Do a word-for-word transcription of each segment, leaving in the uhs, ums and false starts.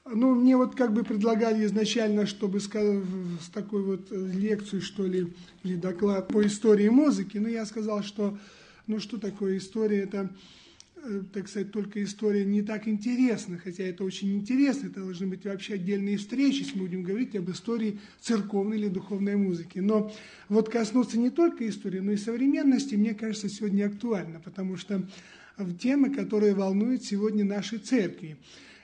Ну, мне вот как бы предлагали изначально, чтобы с такой вот лекцию, что ли, или доклад по истории музыки, но я сказал, что, ну, что такое история, это, так сказать, только история не так интересна, хотя это очень интересно, это должны быть вообще отдельные встречи, если мы будем говорить об истории церковной или духовной музыки. Но вот коснуться не только истории, но и современности, мне кажется, сегодня актуально, потому что темы, которые волнуют сегодня наши церкви.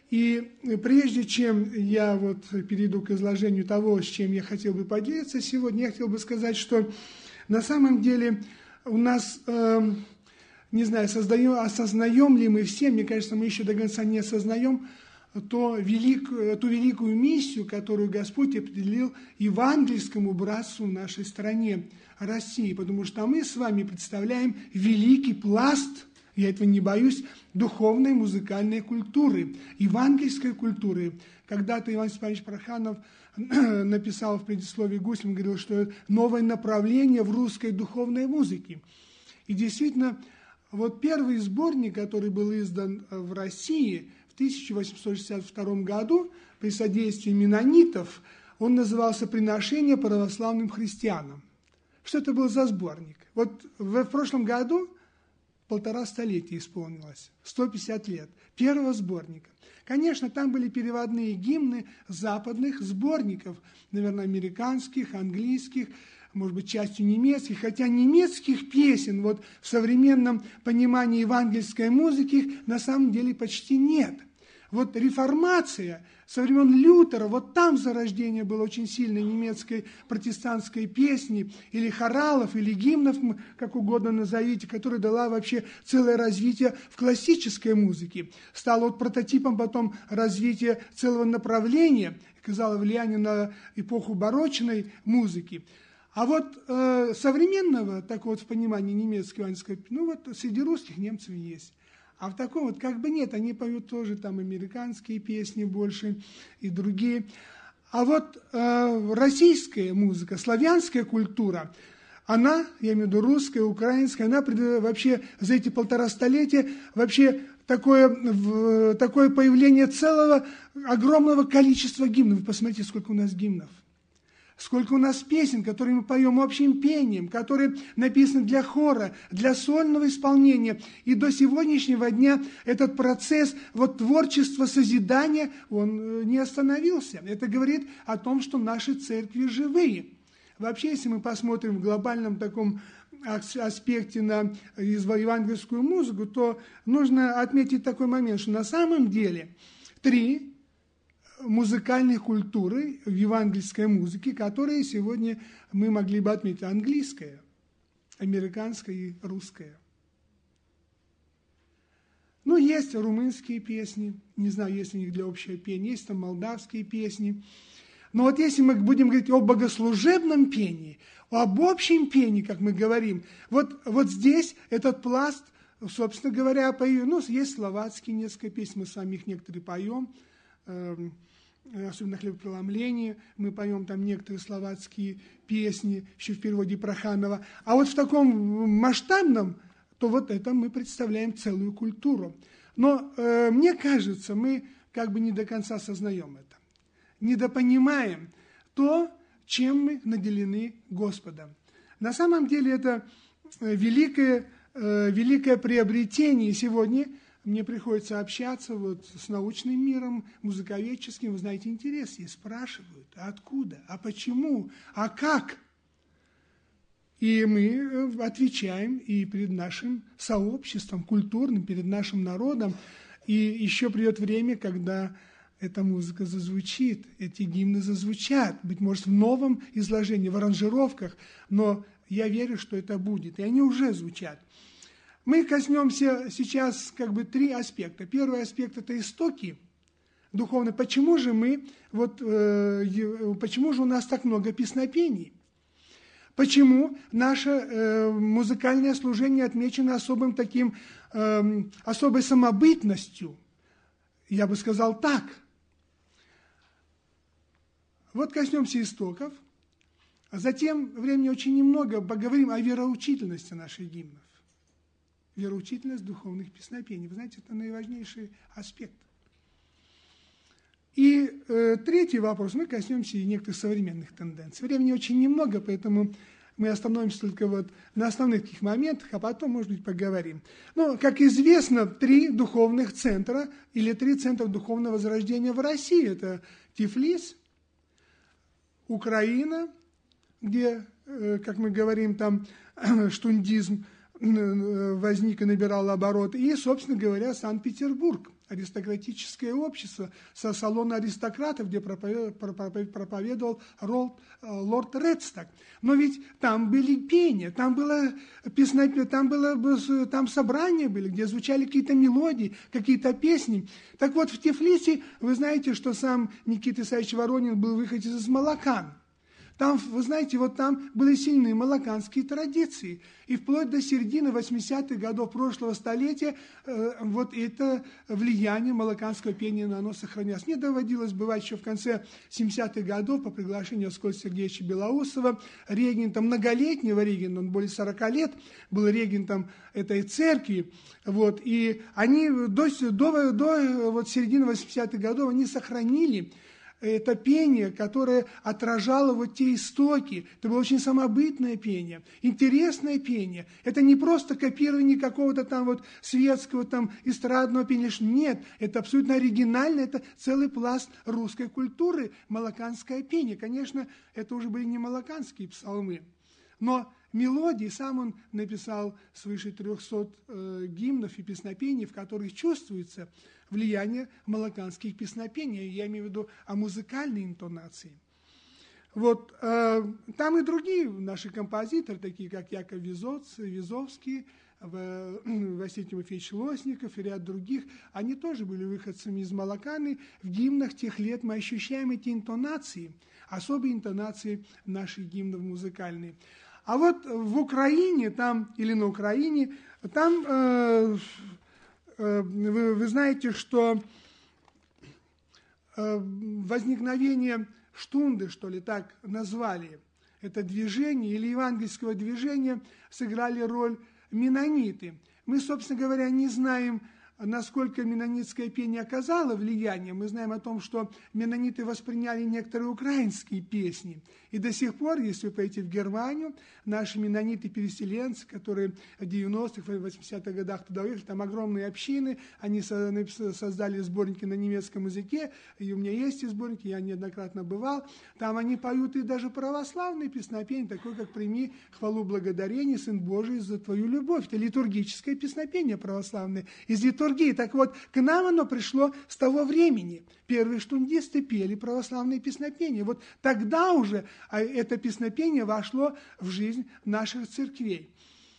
И прежде чем я вот перейду к изложению того, с чем я хотел бы поделиться сегодня, я хотел бы сказать, что на самом деле у нас, э, не знаю, создаем, осознаем ли мы все, мне кажется, мы еще до конца не осознаем то велик, ту великую миссию, которую Господь определил евангельскому братству в нашей стране, России, потому что мы с вами представляем великий пласт, я этого не боюсь, духовной музыкальной культуры, евангельской культуры. Когда-то Иван Степанович Проханов написал в предисловии Гусем, говорил, что это новое направление в русской духовной музыке. И действительно, вот первый сборник, который был издан в России в тысяча восемьсот шестьдесят втором году при содействии меннонитов, он назывался «Приношение православным христианам». Что это был за сборник? Вот в, в прошлом году полтора столетия исполнилось, сто пятьдесят лет, первого сборника. Конечно, там были переводные гимны западных сборников, наверное, американских, английских, может быть, частью немецких, хотя немецких песен вот в современном понимании евангельской музыки на самом деле почти нет. Вот реформация со времен Лютера, вот там зарождение было очень сильной немецкой протестантской песни, или хоралов, или гимнов, как угодно назовите, которая дала вообще целое развитие в классической музыке. Стала вот прототипом потом развития целого направления, оказало влияние на эпоху барочной музыки. А вот э, современного, так вот в понимании немецкой, ну вот среди русских немцев есть. А в таком вот как бы нет, они поют тоже там американские песни больше и другие. А вот э, российская музыка, славянская культура, она, я имею в виду русская, украинская, она вообще за эти полтора столетия вообще такое, в, такое появление целого огромного количества гимнов. Вы посмотрите, сколько у нас гимнов. Сколько у нас песен, которые мы поем общим пением, которые написаны для хора, для сольного исполнения. И до сегодняшнего дня этот процесс вот, творчества, созидания, он не остановился. Это говорит о том, что наши церкви живые. Вообще, если мы посмотрим в глобальном таком аспекте на евангельскую музыку, то нужно отметить такой момент, что на самом деле три музыкальной культуры в евангельской музыке, которые сегодня мы могли бы отметить: английская, американская и русская. Ну, есть румынские песни, не знаю, есть у них для общего пения, есть там молдавские песни. Но вот если мы будем говорить о богослужебном пении, об общем пении, как мы говорим, вот, вот здесь этот пласт, собственно говоря, поем, ну, есть словацкие несколько песен, мы сами их некоторые поем, особенно «Хлебопреломление», мы поем там некоторые словацкие песни, еще в переводе Проханова. А вот в таком масштабном, то вот это мы представляем целую культуру. Но э, мне кажется, мы как бы не до конца осознаем это, недопонимаем то, чем мы наделены Господом. На самом деле это великое, э, великое приобретение сегодня. Мне приходится общаться вот с научным миром, музыковедческим. Вы знаете, интерес есть. Спрашивают, а откуда, а почему, а как? И мы отвечаем и перед нашим сообществом культурным, перед нашим народом. И еще придет время, когда эта музыка зазвучит, эти гимны зазвучат. Быть может, в новом изложении, в аранжировках. Но я верю, что это будет. И они уже звучат. Мы коснемся сейчас как бы три аспекта. Первый аспект – это истоки духовные. Почему же мы, вот, э, почему же у нас так много песнопений? Почему наше э, музыкальное служение отмечено особым таким, э, особой самобытностью? Я бы сказал так. Вот коснемся истоков, а затем, времени очень немного, поговорим о вероучительности наших гимнов. Вероучительность духовных песнопений. Вы знаете, это наиважнейший аспект. И э, третий вопрос, мы коснемся и некоторых современных тенденций. Времени очень немного, поэтому мы остановимся только вот на основных таких моментах, а потом, может быть, поговорим. Ну, как известно, три духовных центра или три центра духовного возрождения в России. Это Тифлис, Украина, где, как мы говорим, там штундизм возник и набирал обороты, и, собственно говоря, Санкт-Петербург, аристократическое общество со салона аристократов, где проповедовал лорд Редсток. Но ведь там были пения, там было песнопение, там, было, там собрания были, где звучали какие-то мелодии, какие-то песни. Так вот, в Тифлисе, вы знаете, что сам Никита Исаевич Воронин был выходец из Молокан. Там, вы знаете, вот там были сильные молоканские традиции. И вплоть до середины восьмидесятых годов прошлого столетия э, вот это влияние молоканского пения, оно сохранялось. Мне доводилось бывать еще в конце семидесятых годов по приглашению Аскольда Сергеевича Белоусова, регентом, многолетнего регента, он более сорока лет был регентом этой церкви. Вот, и они до, до, до вот середины восьмидесятых годов они сохранили это пение, которое отражало вот те истоки. Это было очень самобытное пение, интересное пение. Это не просто копирование какого-то там вот светского там эстрадного пения. Нет, это абсолютно оригинально, это целый пласт русской культуры, молоканское пение. Конечно, это уже были не молоканские псалмы, но мелодии сам он написал свыше трехсот э, гимнов и песнопений, в которых чувствуется влияние молоканских песнопений. Я имею в виду о музыкальной интонации. Вот, э, там и другие наши композиторы, такие как Яков Визоц, Визовский, Василий Тимофеевич Лосников и ряд других, они тоже были выходцами из Молоканы. В гимнах тех лет мы ощущаем эти интонации, особые интонации наших гимнов музыкальные. А вот в Украине, там, или на Украине, там э, э, вы, вы знаете, что э, возникновение штунды, что ли, так назвали, это движение или евангельского движения, сыграли роль меннониты. Мы, собственно говоря, не знаем, насколько меннонитское пение оказало влияние. Мы знаем о том, что меннониты восприняли некоторые украинские песни. И до сих пор, если вы поедете в Германию, наши меннониты-переселенцы, которые в девяностых, восьмидесятых годах туда уехали, там огромные общины, они создали сборники на немецком языке, и у меня есть и сборники, я неоднократно бывал. Там они поют и даже православные песнопения, такое как «Прими хвалу благодарения, Сын Божий, за твою любовь». Это литургическое песнопение православное из литургии. Так вот, к нам оно пришло с того времени. Первые штундисты пели православные песнопения. Вот тогда уже это песнопение вошло в жизнь наших церквей.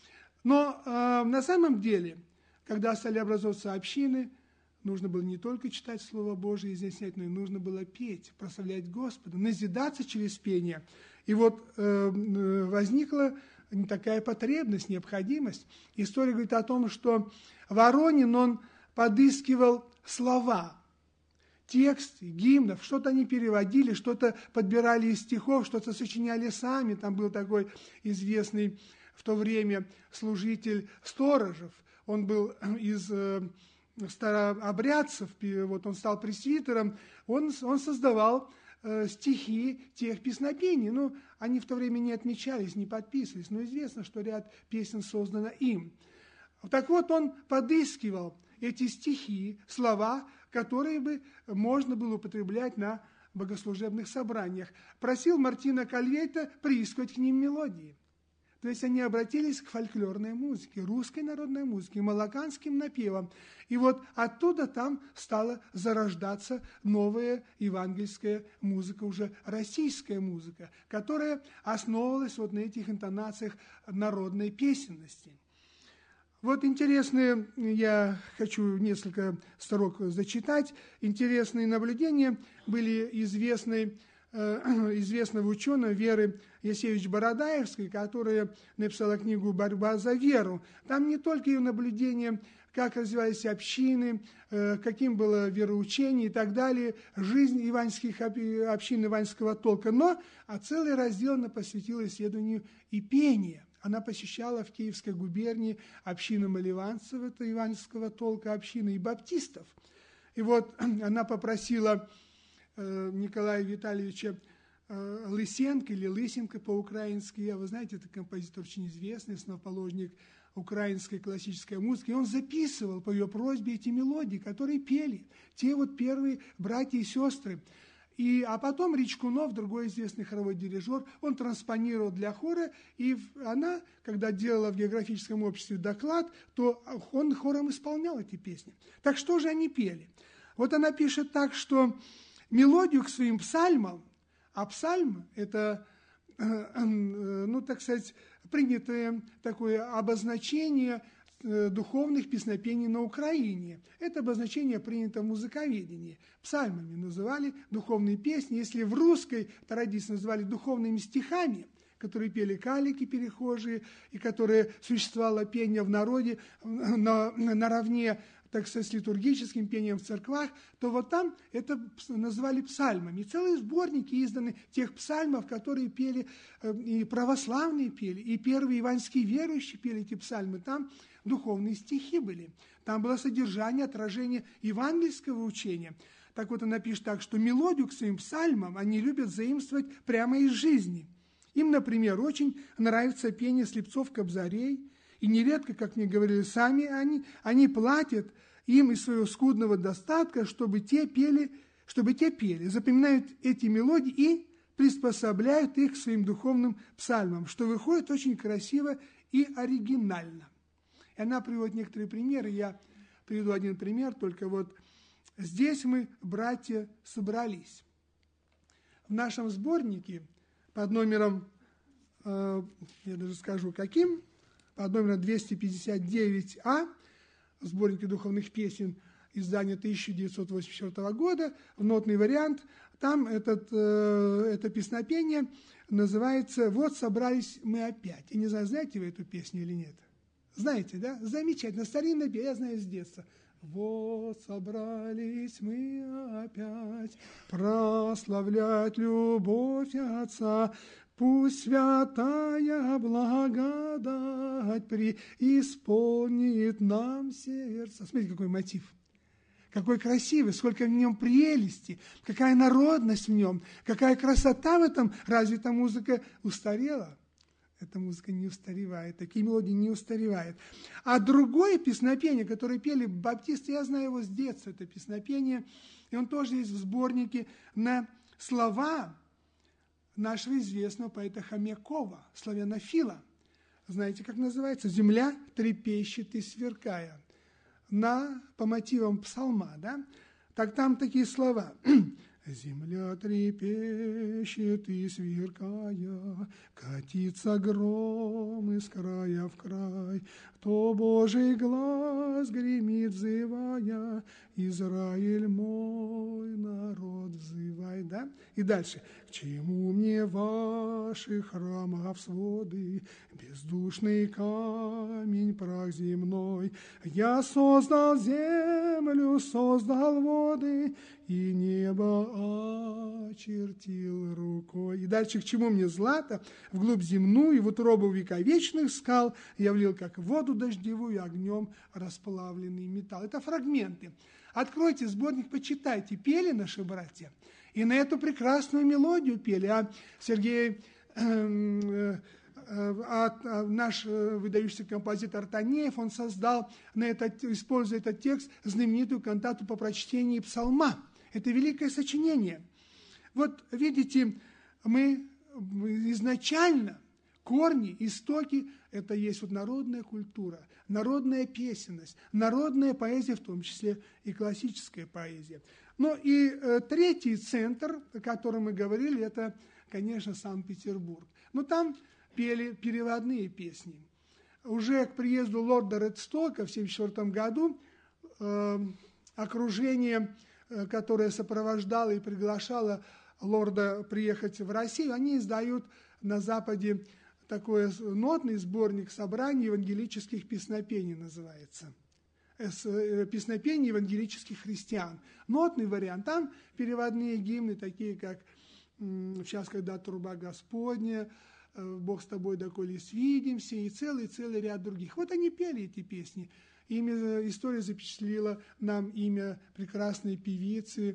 Но э, на самом деле, когда стали образовываться общины, нужно было не только читать Слово Божие и изъяснять, но и нужно было петь, прославлять Господа, назидаться через пение. И вот э, возникла такая потребность, необходимость. История говорит о том, что Воронин, он подыскивал слова, тексты, гимнов, что-то они переводили, что-то подбирали из стихов, что-то сочиняли сами. Там был такой известный в то время служитель Сторожев. Он был из э, старообрядцев, вот он стал пресвитером, он, он создавал э, стихи тех песнопений. Ну, они в то время не отмечались, не подписывались, но известно, что ряд песен создано им. Так вот, он подыскивал эти стихи, слова, которые бы можно было употреблять на богослужебных собраниях. Просил Мартина Кальвейта приискивать к ним мелодии. То есть они обратились к фольклорной музыке, русской народной музыке, молоканским напевам. И вот оттуда там стала зарождаться новая евангельская музыка, уже российская музыка, которая основывалась вот на этих интонациях народной песенности. Вот интересные, я хочу несколько строк зачитать, интересные наблюдения были известны, э, известного ученого Веры Ясевич Бородаевской, которая написала книгу «Борьба за веру». Там не только ее наблюдения, как развивались общины, э, каким было вероучение и так далее, жизнь иванских общин иванского толка, но а целый раздел она посвятила исследованию и пения. Она посещала в Киевской губернии общину маливанцев, это иванского толка общины, и баптистов. И вот она попросила Николая Витальевича Лысенко или Лысенко по-украински. Вы знаете, это композитор очень известный, основоположник украинской классической музыки. И он записывал по ее просьбе эти мелодии, которые пели те вот первые братья и сестры. И, а потом Ричкунов, другой известный хоровой дирижер, он транспонировал для хора, и она, когда делала в географическом обществе доклад, то он хором исполнял эти песни. Так что же они пели? Вот она пишет так, что мелодию к своим псальмам, а псальм – это, ну, так сказать, принятое такое обозначение духовных песнопений на Украине. Это обозначение принято в музыковедении. Псальмами называли духовные песни. Если в русской традиции называли духовными стихами, которые пели калики перехожие, и которые существовало пение в народе на, наравне, так сказать, с литургическим пением в церквах, то вот там это называли псальмами. И целые сборники изданы тех псальмов, которые пели, и православные пели, и первые иванские верующие пели эти псальмы. Там духовные стихи были. Там было содержание, отражение евангельского учения. Так вот она пишет так, что мелодию к своим псальмам они любят заимствовать прямо из жизни. Им, например, очень нравится пение слепцов-кобзарей, и нередко, как мне говорили сами, они, они платят им из своего скудного достатка, чтобы те пели, чтобы те пели, запоминают эти мелодии и приспособляют их к своим духовным псальмам, что выходит очень красиво и оригинально. И она приводит некоторые примеры, я приведу один пример, только вот здесь мы, братья, собрались. В нашем сборнике под номером, э, я даже скажу каким, под номером двести пятьдесят девять А, в сборнике духовных песен, издания тысяча девятьсот восемьдесят четвёртого года, в нотный вариант, там этот, э, это песнопение называется «Вот собрались мы опять». Я не знаю, знаете вы эту песню или нет? Знаете, да? Замечательно, старинная песня, я знаю с детства. Вот собрались мы опять прославлять любовь Отца, пусть святая благодать преисполнит нам сердце. Смотрите, какой мотив. Какой красивый, сколько в нем прелести, какая народность в нем, какая красота в этом. Разве эта музыка устарела? Эта музыка не устаревает, такие мелодии не устаревают. А другое песнопение, которое пели баптисты, я знаю его с детства, это песнопение, и он тоже есть в сборнике на слова нашего известного поэта Хомякова, славянофила. Знаете, как называется? «Земля трепещет и сверкая». На, по мотивам псалма, да? Так там такие слова. Земля трепещет и сверкая, катится гром из края в край, то Божий глаз гремит, взывая, Израиль мой народ взывай, да? И дальше. К чему мне ваши храмов своды, бездушный камень, прах земной? Я создал землю, создал воды, и небо очертил рукой. И дальше, к чему мне злато? Вглубь земную, в утробу вековечных скал я влил, как воду дождевую, огнем расплавленный металл. Это фрагменты. Откройте сборник, почитайте. Пели наши братья. И на эту прекрасную мелодию пели. А Сергей... Э, э, А наш выдающийся композитор Танеев, он создал, на этот, используя этот текст, знаменитую кантату по прочтении псалма. Это великое сочинение. Вот видите, мы изначально, корни, истоки, это есть вот народная культура, народная песенность, народная поэзия, в том числе и классическая поэзия. Ну и э, третий центр, о котором мы говорили, это, конечно, Санкт-Петербург. Но там пели переводные песни. Уже к приезду лорда Редстока в тысяча девятьсот семьдесят четвёртом году э, окружение, э, которое сопровождало и приглашало лорда приехать в Россию, они издают на Западе такой нотный сборник собраний евангелических песнопений, называется. Песнопений евангелических христиан. Нотный вариант. Там переводные гимны, такие как «Сейчас, когда труба Господня», «Бог с тобой, доколе свидимся» и целый-целый ряд других. Вот они пели эти песни. Имя, история запечатлела нам имя прекрасной певицы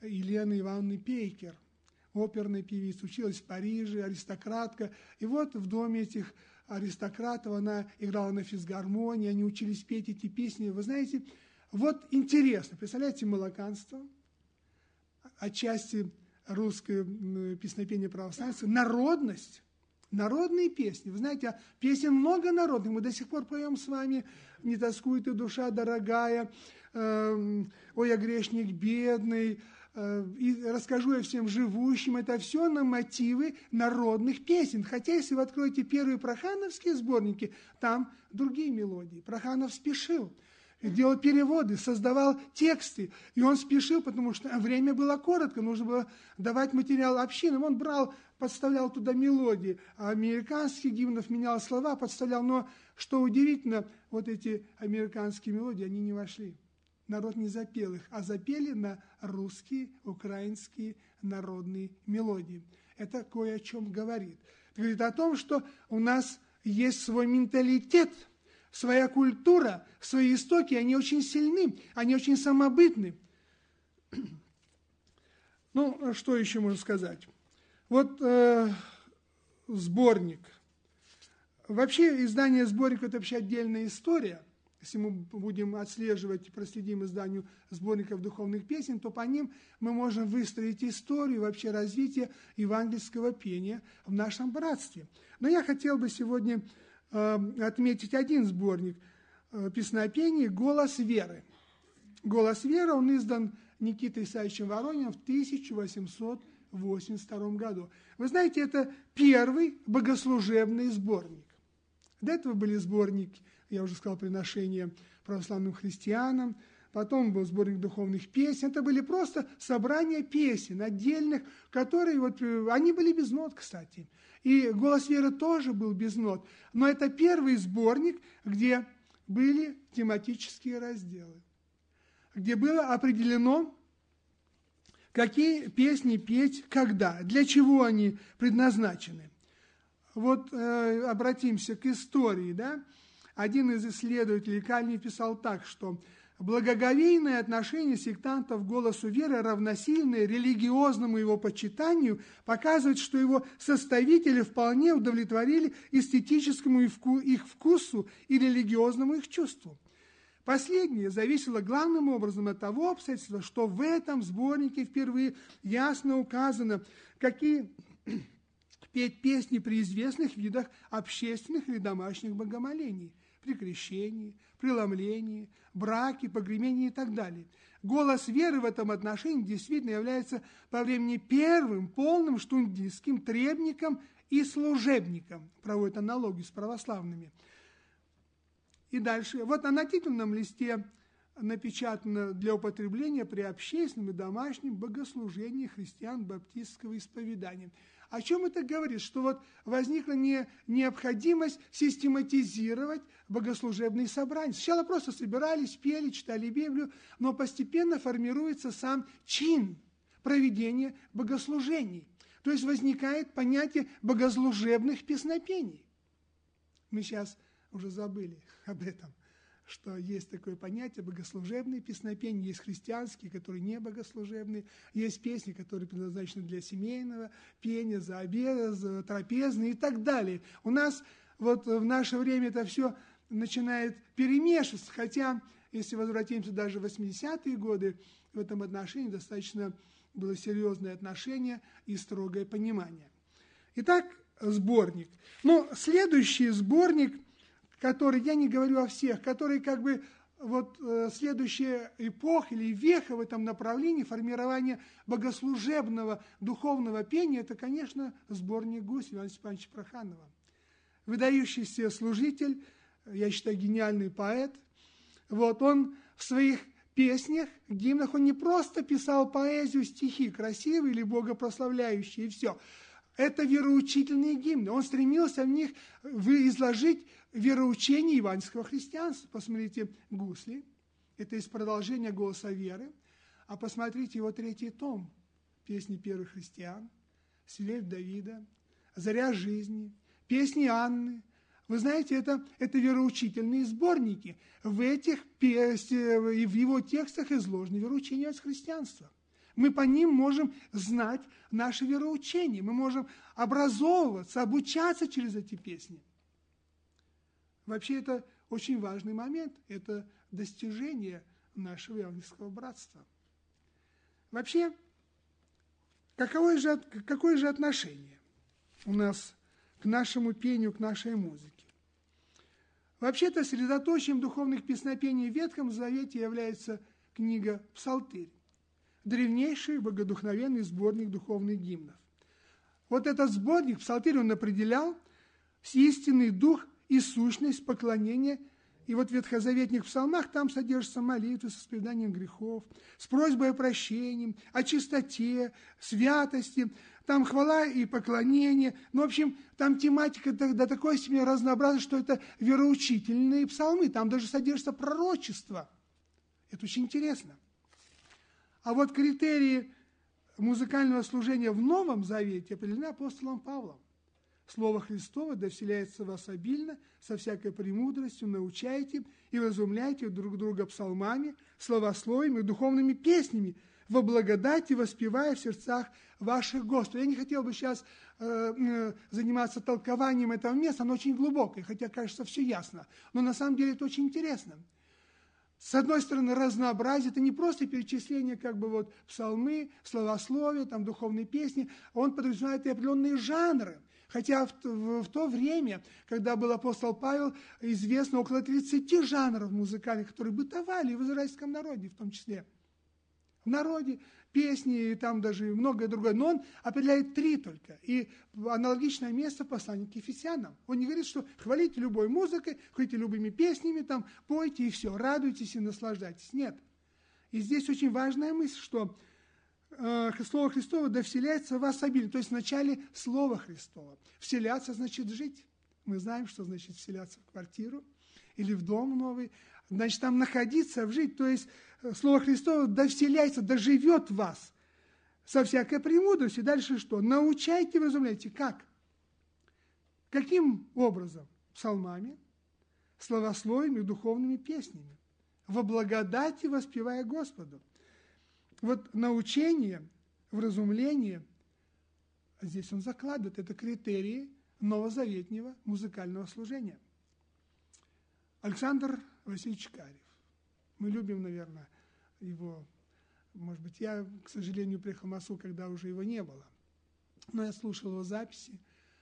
Елены Ивановны Пейкер, оперной певицы, училась в Париже, аристократка. И вот в доме этих аристократов она играла на физгармонии, они учились петь эти песни. Вы знаете, вот интересно, представляете, молоканство, отчасти русское песнопение православия, народность, народные песни. Вы знаете, песен много народных. Мы до сих пор поем с вами «Не тоскуй ты, душа дорогая», э, «Ой, я грешник бедный», э, и «Расскажу я всем живущим». Это все на мотивы народных песен. Хотя, если вы откроете первые прохановские сборники, там другие мелодии. Проханов спешил, делал переводы, создавал тексты. И он спешил, потому что время было коротко, нужно было давать материал общинам. Он брал, подставлял туда мелодии, а американских гимнов менял слова, подставлял. Но, что удивительно, вот эти американские мелодии, они не вошли. Народ не запел их, а запели на русские, украинские народные мелодии. Это кое о чем говорит. Говорит о том, что у нас есть свой менталитет, своя культура, свои истоки, они очень сильны, они очень самобытны. Ну, что еще можно сказать? Вот э, сборник. Вообще издание сборника – это вообще отдельная история. Если мы будем отслеживать и проследим изданию сборников духовных песен, то по ним мы можем выстроить историю вообще развития евангельского пения в нашем братстве. Но я хотел бы сегодня отметить один сборник песнопений «Голос веры». «Голос веры», он издан Никитой Исаевичем Ворониным в тысяча восемьсот восемьдесят втором году. Вы знаете, это первый богослужебный сборник. До этого были сборники, я уже сказал, приношения православным христианам, потом был сборник духовных песен. Это были просто собрания песен отдельных, которые, вот, они были без нот, кстати. И «Голос веры» тоже был без нот. Но это первый сборник, где были тематические разделы, где было определено, какие песни петь, когда, для чего они предназначены. Вот э, обратимся к истории, да. Один из исследователей Кальвин писал так, что благоговейное отношение сектантов к голосу веры, равносильное религиозному его почитанию, показывает, что его составители вполне удовлетворили эстетическому их вкусу и религиозному их чувству. Последнее зависело главным образом от того обстоятельства, что в этом сборнике впервые ясно указано, какие петь песни при известных видах общественных или домашних богомолений, при крещении, преломлении, браке, погребении и так далее. Голос веры в этом отношении действительно является по времени первым полным штундистским требником и служебником. Проводит аналогию с православными. И дальше. Вот на титульном листе напечатано для употребления при общественном и домашнем богослужении христиан баптистского исповедания. О чем это говорит? Что вот возникла не, необходимость систематизировать богослужебные собрания. Сначала просто собирались, пели, читали Библию, но постепенно формируется сам чин проведения богослужений. То есть возникает понятие богослужебных песнопений. Мы сейчас уже забыли об этом, что есть такое понятие богослужебные песнопения, есть христианские, которые не богослужебные, есть песни, которые предназначены для семейного пения, за обеда, за трапезные и так далее. У нас вот в наше время это все начинает перемешиваться, хотя, если возвратимся даже в восьмидесятые годы, в этом отношении достаточно было серьезное отношение и строгое понимание. Итак, сборник. Но следующий сборник, который, я не говорю о всех, который как бы вот э, следующая эпоха или веха в этом направлении формирования богослужебного духовного пения, это, конечно, сборник «Гусь» Ивана Степановича Проханова. Выдающийся служитель, я считаю, гениальный поэт. Вот он в своих песнях, гимнах, он не просто писал поэзию, стихи красивые или богопрославляющие, и все. Это вероучительные гимны. Он стремился в них изложить вероучение евангельского христианства. Посмотрите «Гусли», это из продолжения «Голоса веры», а посмотрите его третий том, «Песни первых христиан», «Свирель Давида», «Заря жизни», «Песни Анны». Вы знаете, это, это вероучительные сборники. В этих, и в его текстах изложены вероучения христианства. Мы по ним можем знать наше вероучение, мы можем образовываться, обучаться через эти песни. Вообще это очень важный момент, это достижение нашего евангельского братства. Вообще, какое же, какое же отношение у нас к нашему пению, к нашей музыке? Вообще-то средоточием духовных песнопений в Ветхом Завете является книга «Псалтырь», древнейший богодухновенный сборник духовных гимнов. Вот этот сборник, «Псалтырь», он определял истинный дух и сущность поклонения. И вот в ветхозаветных псалмах там содержатся молитвы с исповеданием грехов, с просьбой о прощении, о чистоте, святости, там хвала и поклонение. Ну, в общем, там тематика до, до такой степени разнообразна, что это вероучительные псалмы, там даже содержится пророчество. Это очень интересно. А вот критерии музыкального служения в Новом Завете определены апостолом Павлом. Слово Христово да вселяется в вас обильно, со всякой премудростью научайте и разумляйте друг друга псалмами, словословиями и духовными песнями, во благодати воспевая в сердцах ваших Господа. Я не хотел бы сейчас э, э, заниматься толкованием этого места, оно очень глубокое, хотя кажется все ясно, но на самом деле это очень интересно. С одной стороны, разнообразие, это не просто перечисление, как бы вот псалмы, словословия, там духовные песни, он подразумевает и определенные жанры. Хотя в, в, в то время, когда был апостол Павел, известно около тридцати жанров музыкальных, которые бытовали в израильском народе в том числе. В народе песни и там даже многое другое. Но он определяет три только. И аналогичное место в послании к Ефесянам. Он не говорит, что хвалите любой музыкой, хвалите любыми песнями, там, пойте и все, радуйтесь и наслаждайтесь. Нет. И здесь очень важная мысль, что э, Слово Христово да вселяется в вас обильно. То есть вначале Слово Христово. Вселяться значит жить. Мы знаем, что значит вселяться в квартиру или в дом новый. Значит, там находиться, жить. То есть Слово Христово да вселяется, да живет в вас со всякой премудростью. Дальше что? Научайте, вразумляйте. Как? Каким образом? Псалмами, словословиями, духовными песнями. Во благодати воспевая Господу. Вот научение, вразумление, здесь он закладывает, это критерии новозаветнего музыкального служения. Александр Васильевич Карев. Мы любим, наверное, его. Может быть, я, к сожалению, приехал в Москву, когда уже его не было. Но я слушал его записи,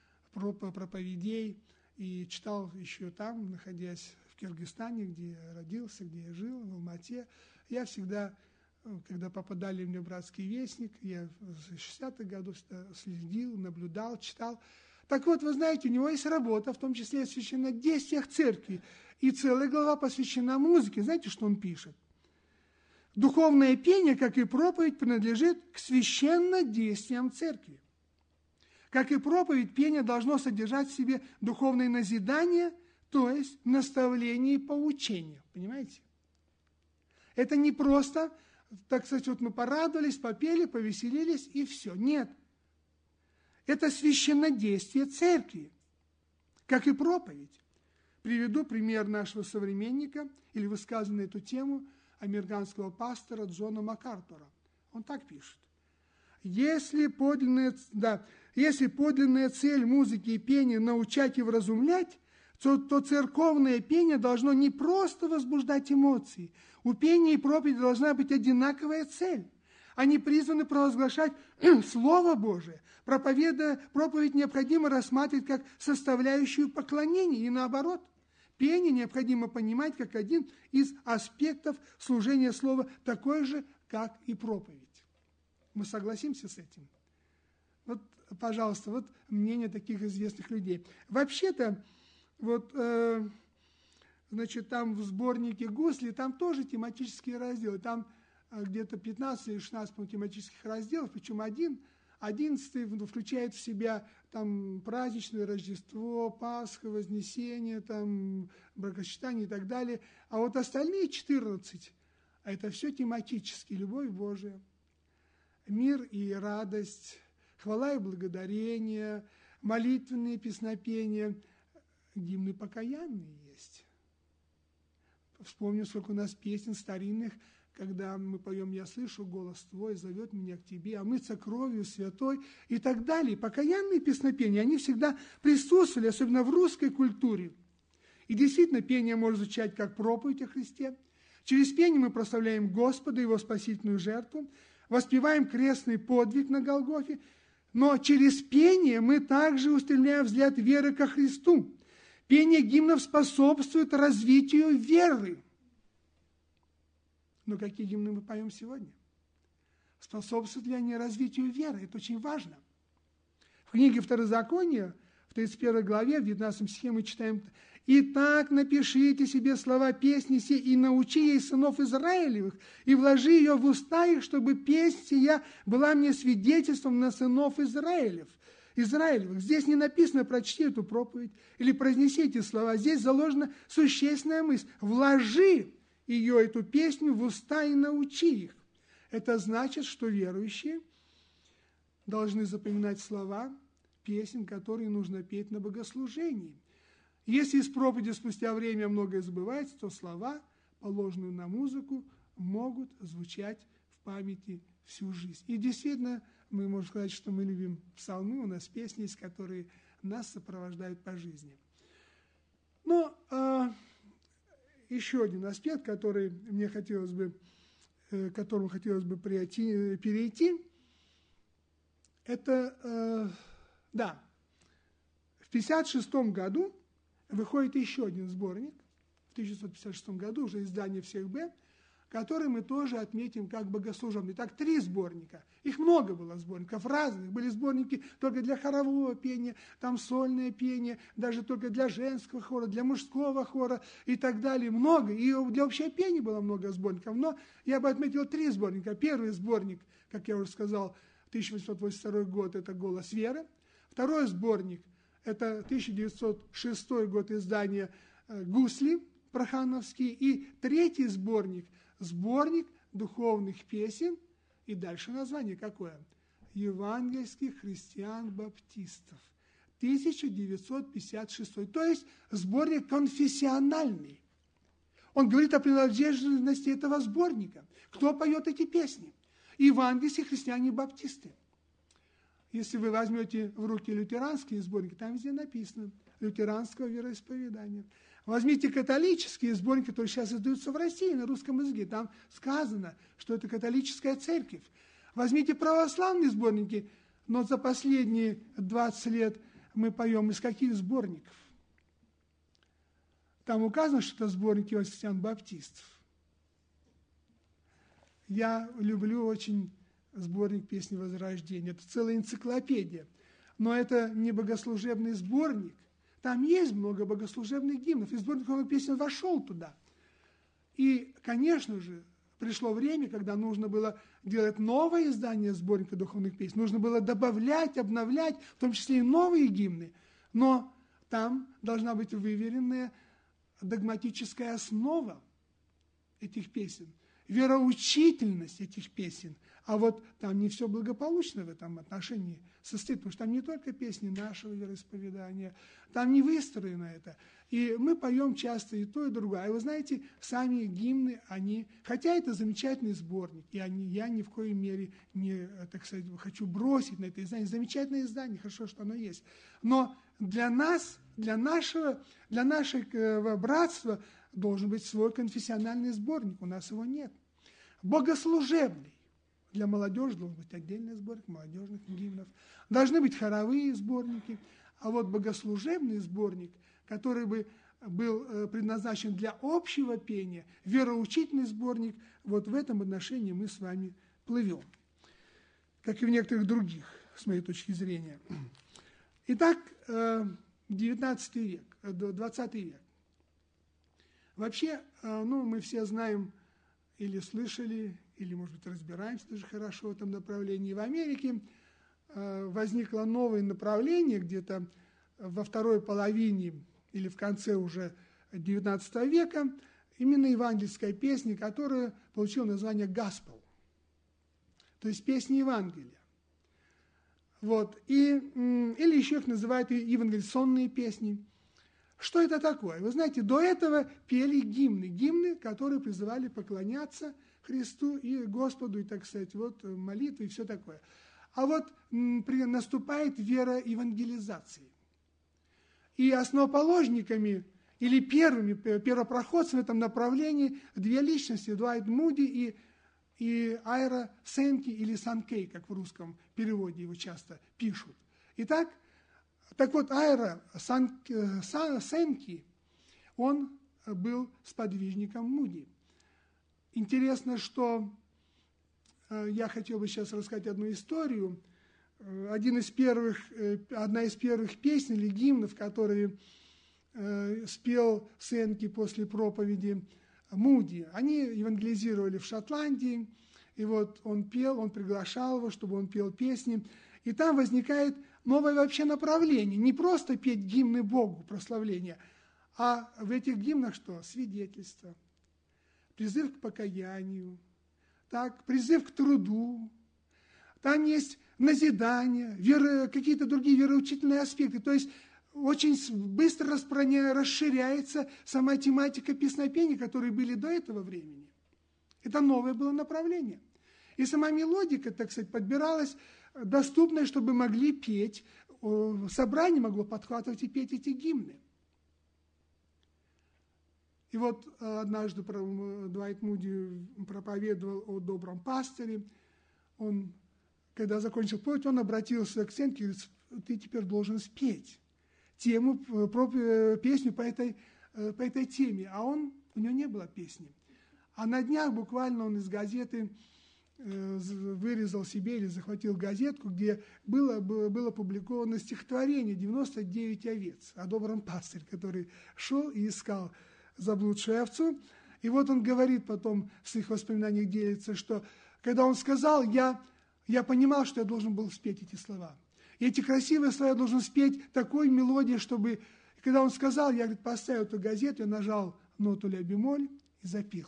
проповедей и читал еще там, находясь в Киргизстане, где я родился, где я жил, в Алмате. Я всегда, когда попадали мне братский вестник, я с шестидесятых годов следил, наблюдал, читал. Так вот, вы знаете, у него есть работа, в том числе о священнодействиях церкви, и целая глава посвящена музыке. Знаете, что он пишет? Духовное пение, как и проповедь, принадлежит к священнодействиям церкви. Как и проповедь, пение должно содержать в себе духовное назидание, то есть наставление и поучение. Понимаете? Это не просто, так сказать, вот мы порадовались, попели, повеселились и все. Нет. Это священнодействие церкви, как и проповедь. Приведу пример нашего современника или высказанную эту тему американского пастора Джона Макартура. Он так пишет. Если подлинная, да, если подлинная цель музыки и пения научать и вразумлять, то, то церковное пение должно не просто возбуждать эмоции. У пения и проповеди должна быть одинаковая цель. Они призваны провозглашать Слово Божие. Проповеда, проповедь необходимо рассматривать как составляющую поклонения и наоборот. Пение необходимо понимать как один из аспектов служения Слова, такой же, как и проповедь. Мы согласимся с этим? Вот, пожалуйста, вот мнение таких известных людей. Вообще-то, вот, э, значит, там в сборнике Гусли, там тоже тематические разделы, там где-то пятнадцать или шестнадцать тематических разделов, причем один, одиннадцатый включает в себя там праздничное Рождество, Пасха, Вознесение, там бракосочетание и так далее. А вот остальные четырнадцать, это все тематически, любовь Божия, мир и радость, хвала и благодарение, молитвенные песнопения, гимны покаянные есть. Вспомним, сколько у нас песен старинных, когда мы поем «Я слышу голос Твой, зовет меня к Тебе, омыться кровью святой» и так далее. Покаянные песнопения, они всегда присутствовали, особенно в русской культуре. И действительно, пение может звучать как проповедь о Христе. Через пение мы прославляем Господа, Его спасительную жертву, воспеваем крестный подвиг на Голгофе, но через пение мы также устремляем взгляд веры ко Христу. Пение гимнов способствует развитию веры. Но какие гимны мы поем сегодня? Способствуют ли они развитию веры? Это очень важно. В книге Второзакония, в тридцать первой главе, в девятнадцатом стихе мы читаем: «Итак, напишите себе слова песни сей и научи ей сынов Израилевых, и вложи ее в уста их, чтобы песнь сия была мне свидетельством на сынов Израилев». Израилевых. Здесь не написано «прочти эту проповедь» или «произнеси эти слова». Здесь заложена существенная мысль. Вложи ее, эту песню, в уста и научи их. Это значит, что верующие должны запоминать слова песен, которые нужно петь на богослужении. Если из проповеди спустя время многое забывается, то слова, положенные на музыку, могут звучать в памяти всю жизнь. И действительно, мы можем сказать, что мы любим псалмы, у нас песни есть, которые нас сопровождают по жизни. Но э, еще один аспект, который мне хотелось бы, э, к которому хотелось бы прийти, перейти, это, э, да, в пятьдесят шестом году выходит еще один сборник, в тысяча девятьсот пятьдесят шестом году, уже издание всех Б, который мы тоже отметим как богослужебный. Так, три сборника. Их много было сборников разных. Были сборники только для хорового пения, там сольное пение, даже только для женского хора, для мужского хора и так далее. Много. И для общего пения было много сборников. Но я бы отметил три сборника. Первый сборник, как я уже сказал, тысяча восемьсот восемьдесят второй год, это «Голос веры». Второй сборник, это тысяча девятьсот шестой год издания «Гусли» прохановские. И третий сборник, сборник духовных песен, и дальше название какое? Евангельских христиан-баптистов. тысяча девятьсот пятьдесят шестой. То есть сборник конфессиональный. Он говорит о принадлежности этого сборника. Кто поет эти песни? Евангельские христиане-баптисты. Если вы возьмете в руки лютеранские сборники, там везде написано лютеранского вероисповедания. Возьмите католические сборники, которые сейчас издаются в России на русском языке. Там сказано, что это католическая церковь. Возьмите православные сборники, но за последние двадцать лет мы поем из каких сборников? Там указано, что это сборники христиан-баптистов. Я люблю очень сборник «Песни Возрождения». Это целая энциклопедия. Но это не богослужебный сборник. Там есть много богослужебных гимнов, и сборник духовных песен вошел туда. И, конечно же, пришло время, когда нужно было делать новое издание сборника духовных песен, нужно было добавлять, обновлять, в том числе и новые гимны. Но там должна быть выверенная догматическая основа этих песен, вероучительность этих песен. А вот там не все благополучно в этом отношении состоит, потому что там не только песни нашего вероисповедания, там не выстроено это. И мы поем часто и то, и другое. И вы знаете, сами гимны, они, хотя это замечательный сборник, и они, я ни в коей мере не, так сказать, хочу бросить на это издание. Замечательное издание, хорошо, что оно есть. Но для нас, для нашего, для нашего братства должен быть свой конфессиональный сборник. У нас его нет. Богослужебный. Для молодежи должен быть отдельный сборник молодежных гимнов. Должны быть хоровые сборники. А вот богослужебный сборник, который бы был предназначен для общего пения, вероучительный сборник, вот в этом отношении мы с вами плывем. Как и в некоторых других, с моей точки зрения. Итак, девятнадцатый век, двадцатый век. Вообще, ну, мы все знаем или слышали, или, может быть, разбираемся даже хорошо в этом направлении. В Америке возникло новое направление где-то во второй половине или в конце уже девятнадцатого века, именно евангельская песня, которая получила название «Gospel», то есть песни Евангелия. Вот. И, или еще их называют евангелизационные песни. Что это такое? Вы знаете, до этого пели гимны, гимны, которые призывали поклоняться Христу и Господу, и, так сказать, вот молитвы и все такое. А вот наступает вера евангелизации. И основоположниками или первыми, первопроходцами в этом направлении две личности, Дуайт Муди и, и Айра Сенки или Санкей, как в русском переводе его часто пишут. Итак, так вот, Айра Сан, Сан, Сенки, он был сподвижником Муди. Интересно, что я хотел бы сейчас рассказать одну историю. Один из первых, одна из первых песен или гимнов, которые спел Сенки после проповеди Муди. Они евангелизировали в Шотландии, и вот он пел, он приглашал его, чтобы он пел песни. И там возникает новое вообще направление. Не просто петь гимны Богу, прославление, а в этих гимнах что? Свидетельство, призыв к покаянию, так, призыв к труду. Там есть назидание, веро, какие-то другие вероучительные аспекты. То есть очень быстро расширяется сама тематика песнопений, которые были до этого времени. Это новое было направление. И сама мелодика, так сказать, подбиралась доступная, чтобы могли петь. Собрание могло подхватывать и петь эти гимны. И вот однажды Дуайт Муди проповедовал о добром пастыре. Он, когда закончил петь, он обратился к Сенке и говорит: ты теперь должен спеть тему, песню по этой, по этой теме. А он, у него не было песни. А на днях буквально он из газеты вырезал себе или захватил газетку, где было, было, было опубликовано стихотворение «девяносто девять овец» о добром пастыре, который шел и искал заблудшую овцу. И вот он говорит потом, в своих воспоминаниях делится, что когда он сказал, я, я понимал, что я должен был спеть эти слова. И эти красивые слова я должен спеть такой мелодией, чтобы... И когда он сказал, я, говорит, поставил эту газету, я нажал ноту ля бемоль и запил.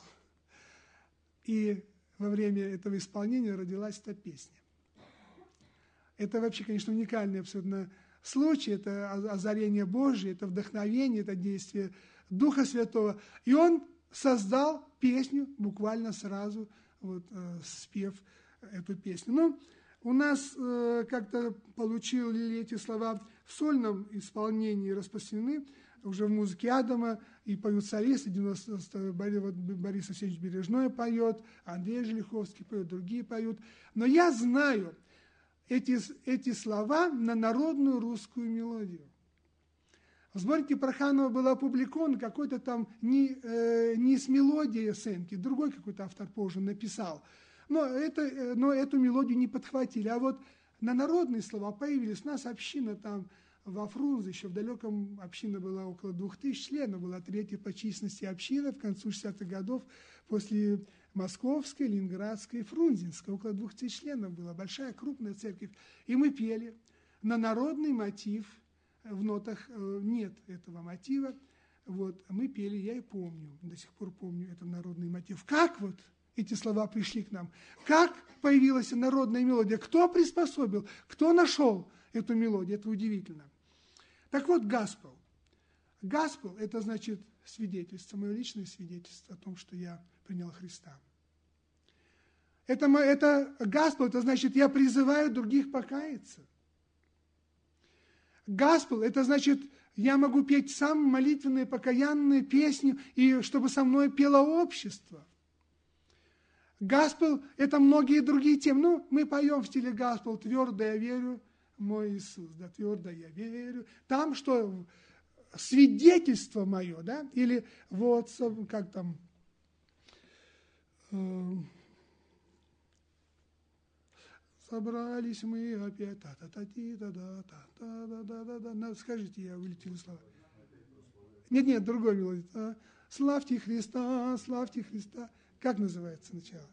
И во время этого исполнения родилась эта песня. Это вообще, конечно, уникальный абсолютно случай, это озарение Божие, это вдохновение, это действие Духа Святого. И он создал песню буквально сразу, вот, э, спев эту песню. Ну, у нас э, как-то получили эти слова в сольном исполнении, распространены уже в музыке Адама, и поют солисты, девяносто, Борис Алексеевич Бережной поет, Андрей Желиховский поет, другие поют. Но я знаю эти, эти слова на народную русскую мелодию. В сборнике Проханова был опубликован какой-то там не, э, не с мелодией Сенки, другой какой-то автор позже написал. Но, это, но эту мелодию не подхватили. А вот на народные слова появились. У нас община там во Фрунзе, еще в далеком община была около двух тысяч членов, была третья по численности община в концу шестидесятых годов после Московской, Ленинградской и Фрунзенской. Около двух тысяч членов была, большая, крупная церковь. И мы пели на народный мотив. В нотах нет этого мотива. Вот, мы пели, я и помню, до сих пор помню этот народный мотив. Как вот эти слова пришли к нам? Как появилась народная мелодия? Кто приспособил? Кто нашел эту мелодию? Это удивительно. Так вот, гаспел. Гаспел – это значит свидетельство, мое личное свидетельство о том, что я принял Христа. Это, это гаспел – это значит, я призываю других покаяться. Гаспел – это значит, я могу петь сам молитвенные, покаянные песни, и чтобы со мной пело общество. Гаспел – это многие другие темы. Ну, мы поем в стиле гаспел «Твердо я верю, мой Иисус», да, «Твердо я верю». Там что? Свидетельство мое, да? Или вот, как там... Э, собрались мы опять, та-та-та-ти-та-да-та-та-да-да-да. Скажите, я вылетел слова. Нет, нет, другой мелодия. Славьте Христа, славьте Христа. Как называется начало?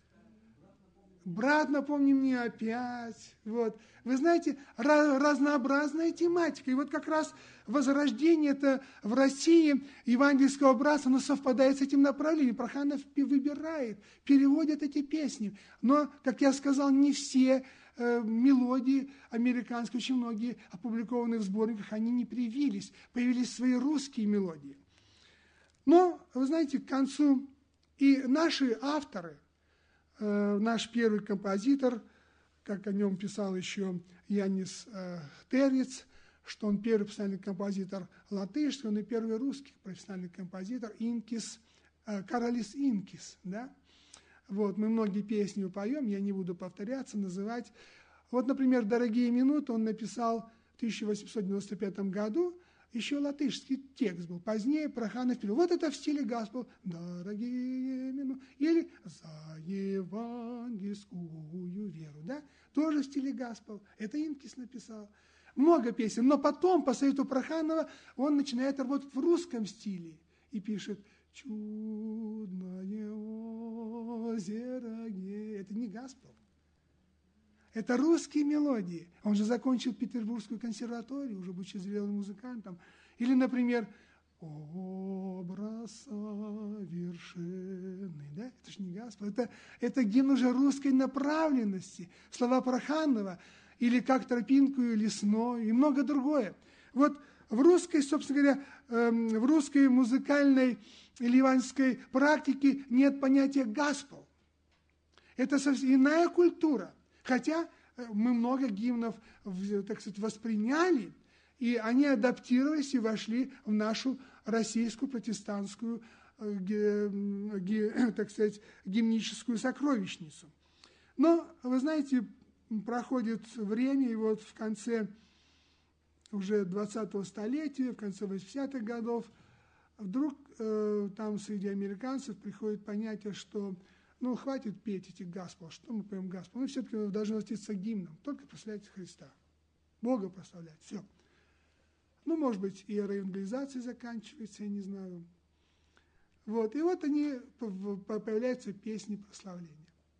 Брат, напомни мне опять. Вот. Вы знаете, разнообразная тематика. И вот как раз возрождение это в России евангельского братства, оно совпадает с этим направлением. Проханов выбирает, переводит эти песни. Но, как я сказал, не все э, мелодии американские, очень многие опубликованные в сборниках, они не привились. Появились свои русские мелодии. Но, вы знаете, к концу и наши авторы, э, наш первый композитор, как о нем писал еще Янис э, Терец, что он первый профессиональный композитор латышский, он и первый русский профессиональный композитор, Инкис, э, Каролис Инкис, да. Вот, мы многие песни поем, я не буду повторяться, называть. Вот, например, «Дорогие минуты» он написал в тысяча восемьсот девяносто пятом году, еще латышский текст был, позднее Проханов перевел. Вот это в стиле гаспел. «Дорогие минуты» или «За евангельскую веру», да, тоже в стиле гаспел. Это Инкис написал. Много песен, но потом, по совету Проханова, он начинает работать в русском стиле и пишет «Чудное озеро». Это не гаспел. Это русские мелодии. Он же закончил Петербургскую консерваторию, уже будучи зрелым музыкантом. Или, например, «Образ совершенный». Да? Это же не гаспел. Это, это гимн уже русской направленности. Слова Проханова. Или «Как тропинкою лесной» и много другое. Вот в русской, собственно говоря, в русской музыкальной или иванской практике нет понятия «гаспел». Это совсем иная культура. Хотя мы много гимнов, так сказать, восприняли, и они адаптировались и вошли в нашу российскую протестантскую, так сказать, гимническую сокровищницу. Но, вы знаете, проходит время, и вот в конце уже двадцатого столетия, в конце восьмидесятых годов, вдруг э, там среди американцев приходит понятие, что ну, хватит петь эти гаспел, что мы поем гаспел, мы все-таки должны относиться к гимнам, только прославлять Христа, Бога прославлять, все. Ну, может быть, и евангелизация заканчивается, я не знаю. Вот, и вот они, появляются песни прославления.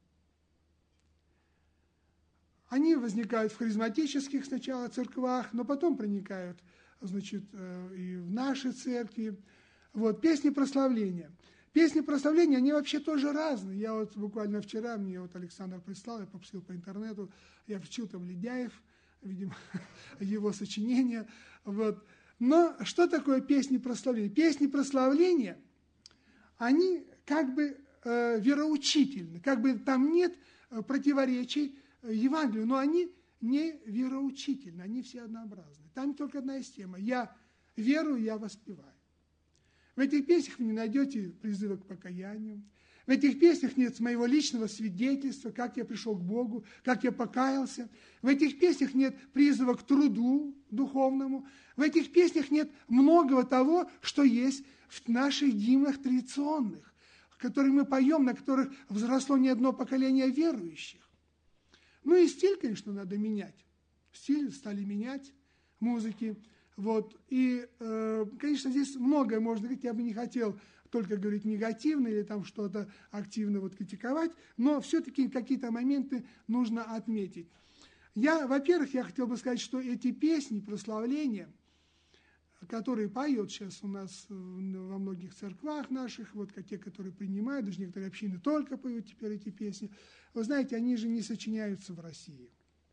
Они возникают в харизматических сначала церквах, но потом проникают, значит, и в наши церкви. Вот, песни прославления. Песни прославления, они вообще тоже разные. Я вот буквально вчера, мне вот Александр прислал, я попросил по интернету, я вчил там Ледяев, видимо, его сочинения. Вот. Но что такое песни прославления? Песни прославления, они как бы э, вероучительны, как бы там нет противоречий Евангелию, но они не вероучительны, они все однообразны. Там только одна из тем: я верую, я воспеваю. В этих песнях вы не найдете призыва к покаянию. В этих песнях нет моего личного свидетельства, как я пришел к Богу, как я покаялся. В этих песнях нет призыва к труду духовному. В этих песнях нет многого того, что есть в наших гимнах традиционных, которые мы поем, на которых взросло не одно поколение верующих. Ну и стиль, конечно, надо менять. Стиль стали менять, музыки. Вот. И, э, конечно, здесь многое можно говорить. Я бы не хотел только говорить негативно или там что-то активно вот критиковать, но все-таки какие-то моменты нужно отметить. Я, во-первых, я хотел бы сказать, что эти песни прославления, которые поют сейчас у нас во многих церквах наших, вот те, которые принимают, даже некоторые общины только поют теперь эти песни, вы знаете, они же не сочиняются в России.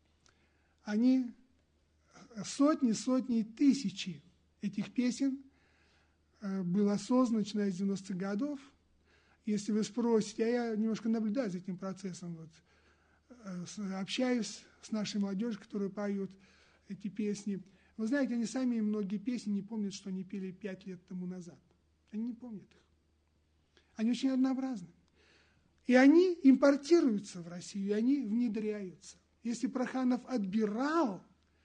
Они сотни, сотни, тысячи этих песен было создано, начиная с девяностых годов. Если вы спросите, а я немножко наблюдаю за этим процессом, вот, общаюсь с нашей молодежью, которая поют эти песни. Вы знаете, они сами многие песни не помнят, что они пели пять лет тому назад. Они не помнят их. Они очень однообразны. И они импортируются в Россию, и они внедряются. Если Проханов отбирал,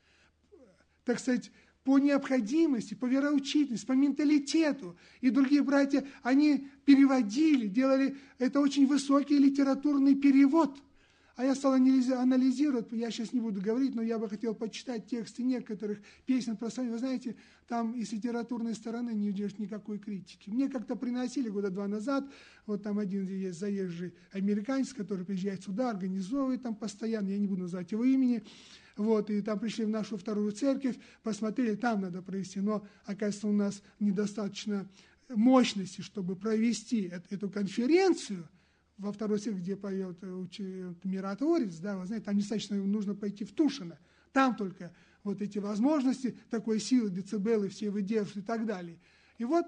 так сказать, по необходимости, по вероучительности, по менталитету, и другие братья, они переводили, делали это очень высокий литературный перевод. А я стал анализировать, я сейчас не буду говорить, но я бы хотел почитать тексты некоторых песен прославления. Вы знаете, там и с литературной стороны не идешь никакой критики. Мне как-то приносили года два назад, вот там один есть заезжий американец, который приезжает сюда, организовывает там постоянно, я не буду называть его имени, вот, и там пришли в нашу вторую церковь, посмотрели, там надо провести, но, оказывается, у нас недостаточно мощности, чтобы провести эту конференцию во второй церкви, где поет миротворец, да, вы знаете, там достаточно нужно пойти в Тушино. Там только вот эти возможности, такой силы, децибелы все выдерживают и так далее. И вот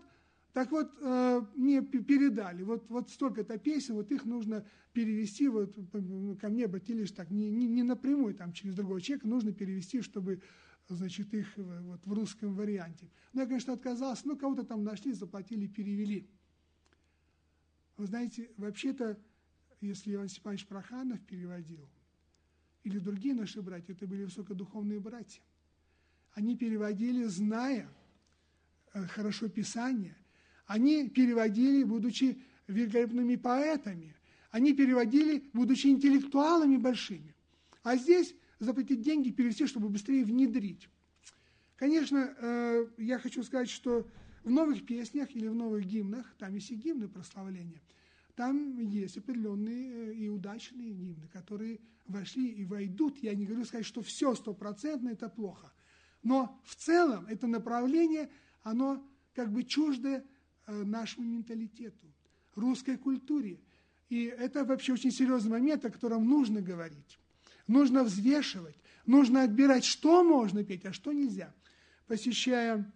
Так вот, э, мне передали, вот, вот столько-то песен, вот их нужно перевести, вот ко мне обратились так, не, не, не напрямую, там, через другого человека, нужно перевести, чтобы, значит, их вот, в русском варианте. Но я, конечно, отказался, ну, кого-то там нашли, заплатили, перевели. Вы знаете, вообще-то, если Иван Степанович Проханов переводил, или другие наши братья, это были высокодуховные братья, они переводили, зная э, хорошо Писание, они переводили, будучи великолепными поэтами. Они переводили, будучи интеллектуалами большими. А здесь заплатить деньги, перевести, чтобы быстрее внедрить. Конечно, я хочу сказать, что в новых песнях или в новых гимнах, там есть и гимны прославления, там есть определенные и удачные гимны, которые вошли и войдут. Я не говорю сказать, что все стопроцентно это плохо. Но в целом это направление, оно как бы чуждое нашему менталитету, русской культуре. И это вообще очень серьезный момент, о котором нужно говорить. Нужно взвешивать, нужно отбирать, что можно петь, а что нельзя. Посещая,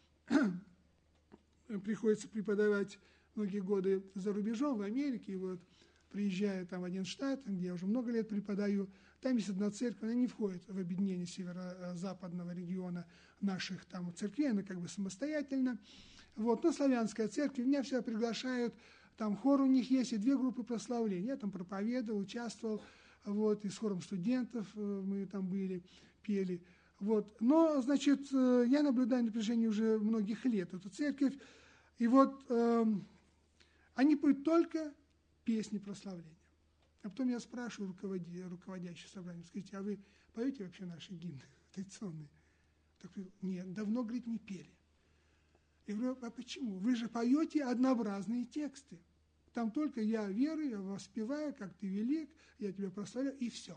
приходится преподавать многие годы за рубежом, в Америке, и вот приезжая там в один штат, где я уже много лет преподаю, там есть одна церковь, она не входит в объединение северо-западного региона наших там церквей, она как бы самостоятельно. Вот, но славянская церковь, меня всегда приглашают, там хор у них есть, и две группы прославления. Я там проповедовал, участвовал, вот, и с хором студентов мы там были, пели. Вот. Но, значит, я наблюдаю на протяжении уже многих лет эту церковь, и вот э, они поют только песни прославления. А потом я спрашиваю руководя, руководящее собрание, скажите, а вы поете вообще наши гимны традиционные? Так, нет, давно, говорит, не пели. Я говорю, а почему? Вы же поете однообразные тексты. Там только я верую, я воспеваю, как ты велик, я тебя прославляю, и все.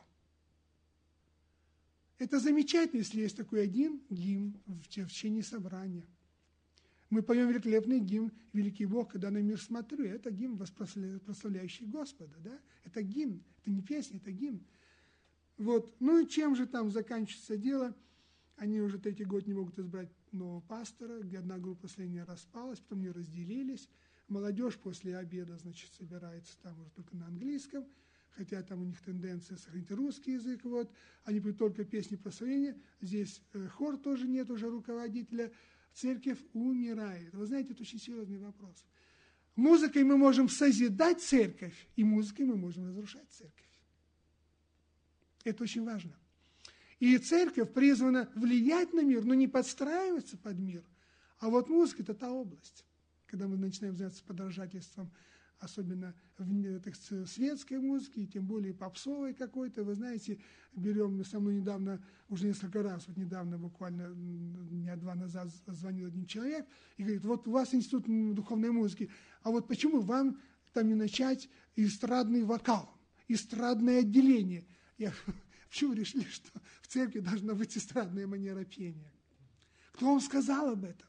Это замечательно, если есть такой один гимн в течение собрания. Мы поем великолепный гимн «Великий Бог, когда на мир смотрю». Это гимн, прославляющий Господа. Да? Это гимн, это не песня, это гимн. Вот. Ну и чем же там заканчивается дело? Они уже третий год не могут избрать нового пастора, где одна группа сления распалась, потом не разделились. Молодежь после обеда, значит, собирается там уже только на английском, хотя там у них тенденция сохранить русский язык. Вот. Они поют только песни прославления. Здесь э, хор тоже нет уже руководителя. Церковь умирает. Вы знаете, это очень серьезный вопрос. Музыкой мы можем созидать церковь, и музыкой мы можем разрушать церковь. Это очень важно. И церковь призвана влиять на мир, но не подстраиваться под мир. А вот музыка – это та область, когда мы начинаем заниматься подражательством, особенно в так, светской музыке, и тем более попсовой какой-то. Вы знаете, берем, со мной недавно, уже несколько раз, вот недавно, буквально дня два назад звонил один человек и говорит, вот у вас институт духовной музыки, а вот почему вам там не начать эстрадный вокал, эстрадное отделение? Я, почему вы решили, что в церкви должна быть эстрадная манера пения? Кто вам сказал об этом?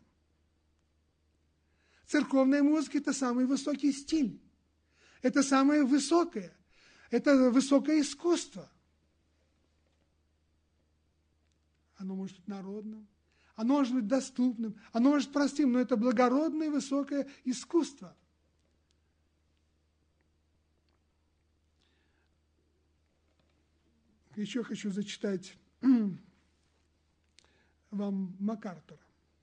Церковная музыка – это самый высокий стиль. Это самое высокое. Это высокое искусство. Оно может быть народным, оно может быть доступным, оно может быть простым, но это благородное высокое искусство. Еще хочу зачитать вам МакАртура.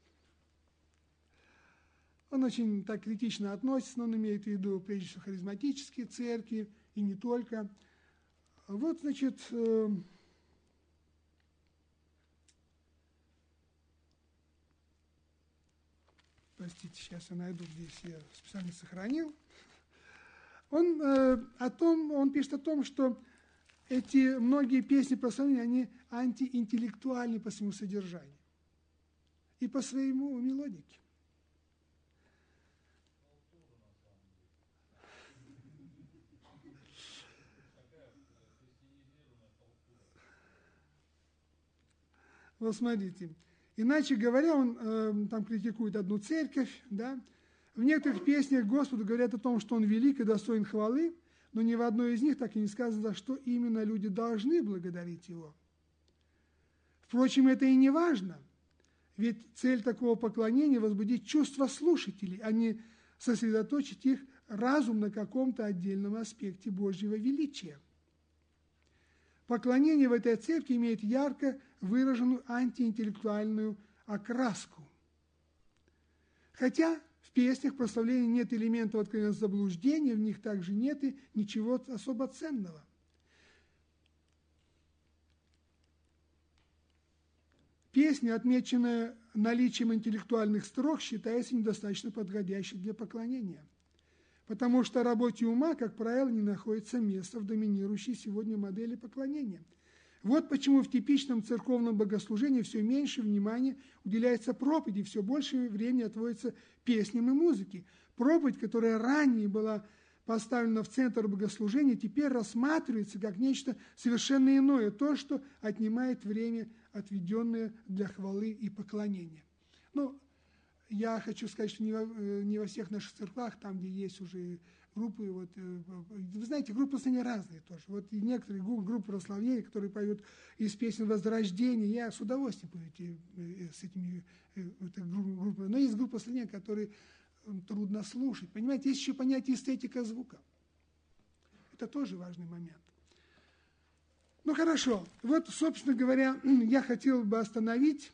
Он очень так критично относится, но он имеет в виду, прежде всего, харизматические церкви, и не только. Вот, значит, э, простите, сейчас я найду, здесь я специально сохранил. Он, э, о том, он пишет о том, что эти многие песни прославления, они антиинтеллектуальны по своему содержанию и по своему мелодике. Вот смотрите, иначе говоря, он э, там критикует одну церковь, да. В некоторых песнях Господу говорят о том, что Он велик и достоин хвалы, но ни в одной из них так и не сказано, за что именно люди должны благодарить Его. Впрочем, это и не важно. Ведь цель такого поклонения – возбудить чувства слушателей, а не сосредоточить их разум на каком-то отдельном аспекте Божьего величия. Поклонение в этой церкви имеет ярко выраженную антиинтеллектуальную окраску. Хотя в песнях прославления нет элементов откровенного заблуждения, в них также нет и ничего особо ценного. Песня, отмеченная наличием интеллектуальных строк, считается недостаточно подходящей для поклонения, потому что работе ума, как правило, не находится места в доминирующей сегодня модели поклонения. Вот почему в типичном церковном богослужении все меньше внимания уделяется проповеди, все больше времени отводится песням и музыке. Проповедь, которая ранее была поставлена в центр богослужения, теперь рассматривается как нечто совершенно иное, то, что отнимает время, отведенное для хвалы и поклонения. Ну, я хочу сказать, что не во, не во всех наших церквах, там, где есть уже группы, вот, вы знаете, группы прославления разные тоже. Вот и некоторые группы прославления, которые поют из песен Возрождения, я с удовольствием пою эти, с этими группами. Но есть группы прославления, которые трудно слушать. Понимаете, есть еще понятие эстетика звука. Это тоже важный момент. Ну, хорошо. Вот, собственно говоря, я хотел бы остановить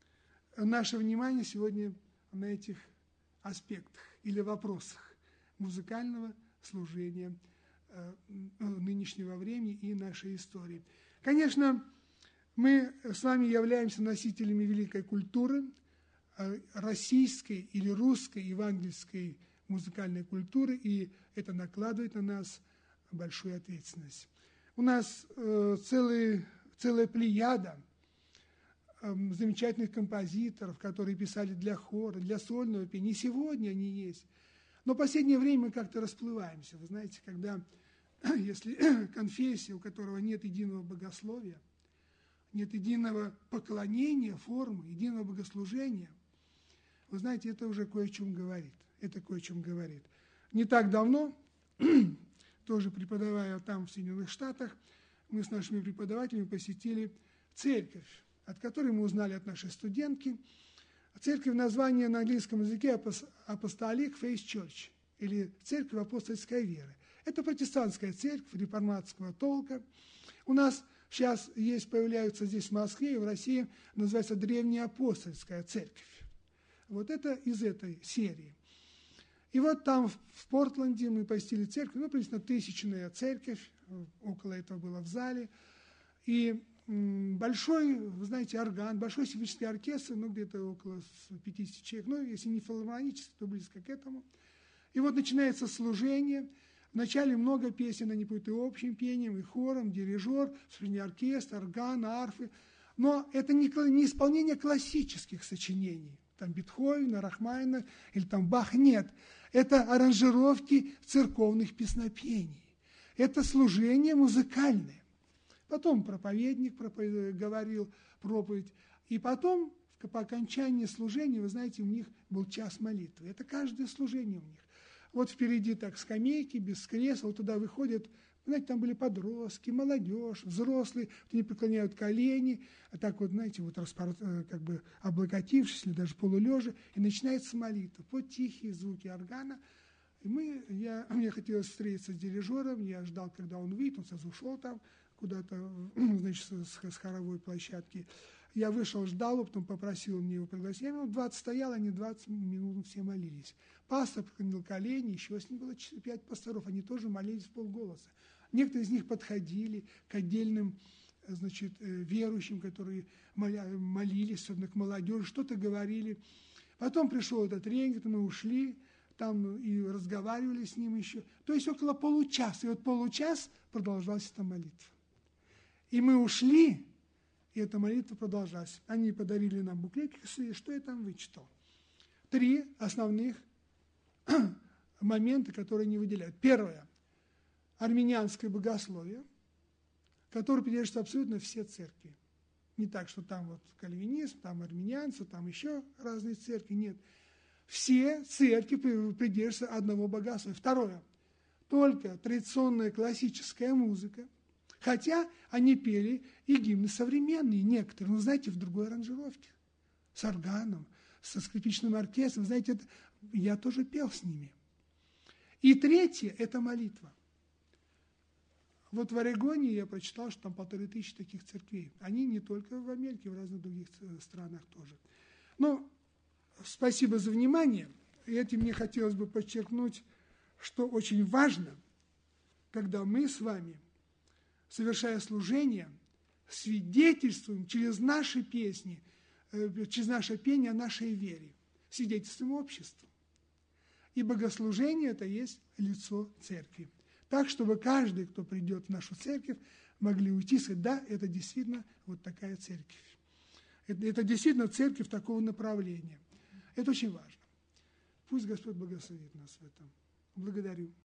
наше внимание сегодня на этих аспектах или вопросах музыкального служения э, нынешнего времени и нашей истории. Конечно, мы с вами являемся носителями великой культуры, э, российской или русской евангельской музыкальной культуры, и это накладывает на нас большую ответственность. У нас э, целый, целая плеяда замечательных композиторов, которые писали для хора, для сольного пения. И сегодня они есть. Но в последнее время мы как-то расплываемся. Вы знаете, когда, если конфессия, у которого нет единого богословия, нет единого поклонения, формы, единого богослужения, вы знаете, это уже кое о чем говорит. Это кое о чем говорит. Не так давно, тоже преподавая там в Соединенных Штатах, мы с нашими преподавателями посетили церковь, от которой мы узнали от нашей студентки. Церковь, название на английском языке Apostolic Faith Church, или Церковь апостольской веры. Это протестантская церковь реформатского толка. У нас сейчас есть, появляются здесь в Москве и в России, называется Древняя апостольская церковь. Вот это из этой серии. И вот там, в Портленде, мы посетили церковь, ну, приблизительно тысячная церковь, около этого было в зале. И большой, вы знаете, орган, большой симфонический оркестр, ну, где-то около пятьдесят человек, ну, если не филармонический, то близко к этому. И вот начинается служение. Вначале много песен, они поют и общим пением, и хором, дирижер, сочинение оркестр, орган, арфы. Но это не, не исполнение классических сочинений, там Бетховена, Рахманина или там Бах, нет. Это аранжировки церковных песнопений. Это служение музыкальное. Потом проповедник проповед... говорил проповедь. И потом, по окончании служения, вы знаете, у них был час молитвы. Это каждое служение у них. Вот впереди так скамейки, без кресел, туда выходят, знаете, там были подростки, молодежь, взрослые, вот они преклоняют колени, а так вот, знаете, вот распор... как бы облокотившись или даже полулежа, и начинается молитва под тихие звуки органа. И мы, я, мне хотелось встретиться с дирижером, я ждал, когда он выйдет, он сразу ушел там, куда-то, значит, с, с хоровой площадки. Я вышел, ждал, потом попросил мне его пригласить. Я минут двадцать стоял, они двадцать минут все молились. Пастор преклонил колени, еще с ним было пять пасторов, они тоже молились в полголоса. Некоторые из них подходили к отдельным, значит, верующим, которые молились, особенно к молодежи, что-то говорили. Потом пришел этот регент, мы ушли, там и разговаривали с ним еще. То есть около получаса. И вот получас продолжалась эта молитва. И мы ушли, и эта молитва продолжалась. Они подарили нам буклетики, что я там вычитал. Три основных момента, которые они выделяют. Первое. Армянианское богословие, которое придерживаются абсолютно все церкви. Не так, что там вот кальвинизм, там армянианцы, там еще разные церкви. Нет. Все церкви придерживаются одного богословия. Второе. Только традиционная классическая музыка. Хотя они пели и гимны современные, некоторые, но, знаете, в другой аранжировке. с органом, со скрипичным оркестром. Знаете, это, я тоже пел с ними. И третье – это молитва. Вот в Орегоне я прочитал, что там полторы тысячи таких церквей. Они не только в Америке, в разных других странах тоже. Ну, спасибо за внимание. И этим мне хотелось бы подчеркнуть, что очень важно, когда мы с вами, совершая служение, свидетельствуем через наши песни, через наше пение о нашей вере, свидетельствуем обществу. И богослужение – это есть лицо церкви. Так, чтобы каждый, кто придет в нашу церковь, могли уйти и сказать, да, это действительно вот такая церковь. Это, это действительно церковь такого направления. Это очень важно. Пусть Господь благословит нас в этом. Благодарю.